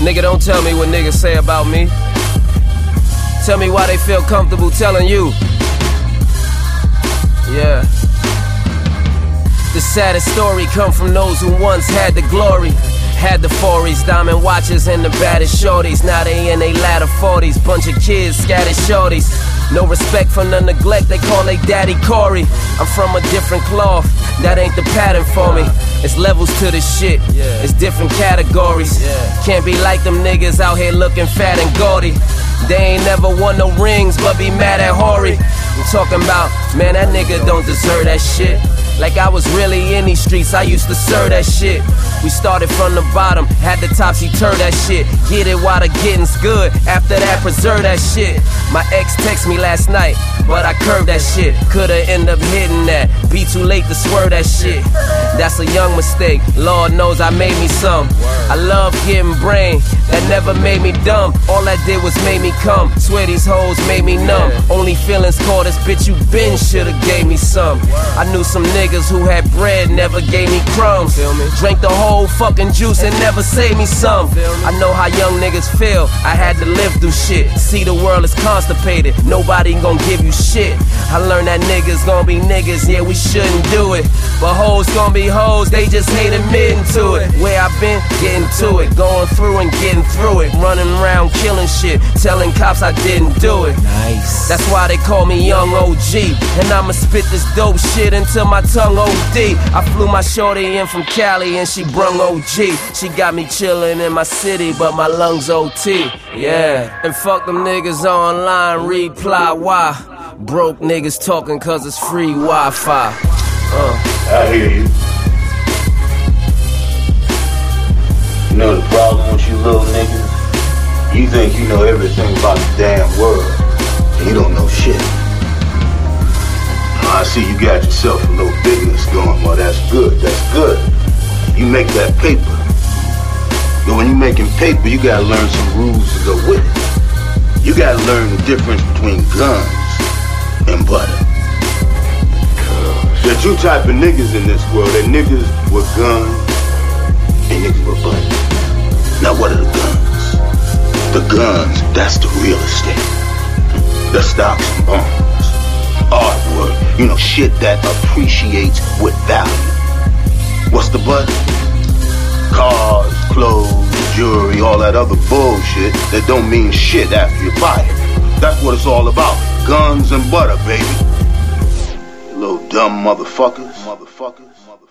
Nigga, don't tell me what niggas say about me. Tell me why they feel comfortable telling you. Yeah. The saddest story come from those who once had the glory. Had the 40s, diamond watches and the baddest shorties. Now they in they latter 40s, bunch of kids, scattered shorties. No respect for the neglect, they call they daddy Corey. I'm from a different cloth, that ain't the pattern for me. It's levels to this shit, it's different categories. Can't be like them niggas out here looking fat and gaudy. They ain't never won no rings, but be mad at Hori. I'm talking about, man, that nigga don't deserve that shit. Like I was really in these streets, I used to serve that shit. We started from the bottom, had the topsy-turvy that shit. Get it while the getting's good, after that preserve that shit. My ex texted me last night, but I curved that shit. Coulda ended up hitting that, be too late to swerve that shit. That's a young mistake, Lord knows I made me some. I love getting brain, that never made me dumb. All that did was make me come, swear these hoes made me numb. Only feelings caught this bitch, you been shoulda gave me some. I knew some niggas who had bread, never gave me crumbs. Drank the whole fucking juice and never saved me some. I know how young niggas feel, I had to live through shit. See the world is constipated, nobody gon' give you shit. I learned that niggas gon' be niggas, yeah we shouldn't do it. But hoes gon' be hoes, they just hate admitting to it. Where I been, getting to it, going through and getting through it. Running around killing shit, telling cops I didn't do it. Nice. That's why they call me Young OG. And I'ma spit this dope shit until my tongue OD. I flew my shorty in from Cali and she brung OG. She got me chillin' in my city, but my lungs OT. Yeah. And fuck them niggas online, reply why. Broke niggas talking cause it's free Wi-Fi. I hear you. You know the problem with you little niggas? You think you know everything about the damn world, and you don't know shit. I see you got yourself a little business going. Well, that's good, that's good. You make that paper. But when you making paper, you gotta learn some rules to go with it. You gotta learn the difference between guns and butter. There are two type of niggas in this world. There are niggas with guns and niggas with butter. Now what are the guns? The guns, that's the real estate. The stocks and bonds. Artwork, you know, shit that appreciates with value. What's the butter? Cars, clothes, jewelry, all that other bullshit that don't mean shit after you buy it. That's what it's all about. Guns and butter, baby. You little dumb motherfuckers.